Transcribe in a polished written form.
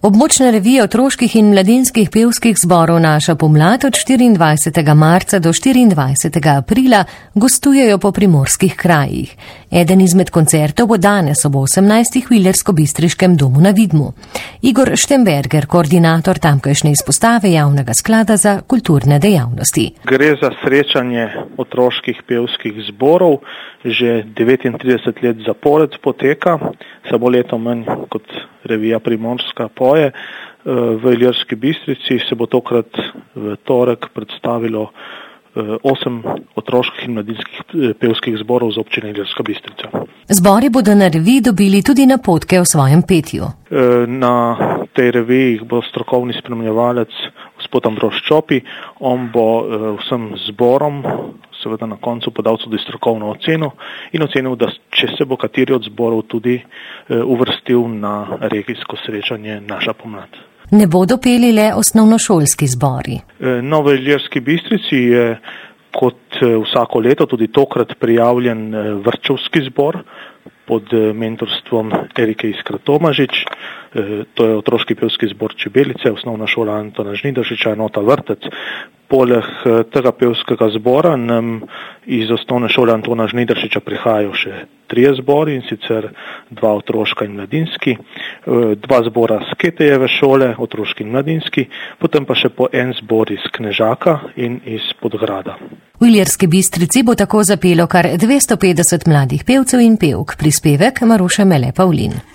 Območna revija otroških in mladinskih pevskih zborov Naša pomlad od 24. marca do 24. aprila gostujejo po primorskih krajih. Eden izmed koncertov bo danes ob 18. v Ilirsko-Bistriškem domu na Vidmu. Igor Štemberger, koordinator tamkajšnje izpostave Javnega sklada za kulturne dejavnosti. Gre za srečanje otroških pevskih zborov, že 39 let zapored poteka, samo leto manj kot revija Primorska poje. V Ilirski Bistrici se bo tokrat v torek predstavilo 8 otroških in mladinskih pevskih zborov z občine Ilirska Bistrica. Zbori bodo na reviji dobili tudi napotke o svojem petju. Na tej reviji bo strokovni spremljevalec gospod Ambrož Čopi. On bo vsem zborom seveda na koncu podal tudi strokovno oceno in ocenil, da če se bo kateri od zborov tudi uvrstil na regijsko srečanje Naša pomlad. Ne bodo peli le osnovnošolski zbori. V Ilirski Bistrici je kot vsako leto tudi tokrat prijavljen vrtčevski zbor pod mentorstvom Erike Iskra-Tomažič. To je otroški pevski zbor Čebelice, osnovna šola Antona Žnidaršiča, enota vrtec. Poleg tega pevskega zbora nam iz osnovne šole Antona Žnidaršiča prihajajo še 3 zbori, in sicer 2 otroška in mladinski, 2 zbora z Ketejeve šole, otroški in mladinski, potem pa še po en zbor iz Knežaka in iz Podgrada. V Ilirski Bistrici bo tako zapelo kar 250 mladih pevcev in pevk, prispevek Maruše Mele Pavlin.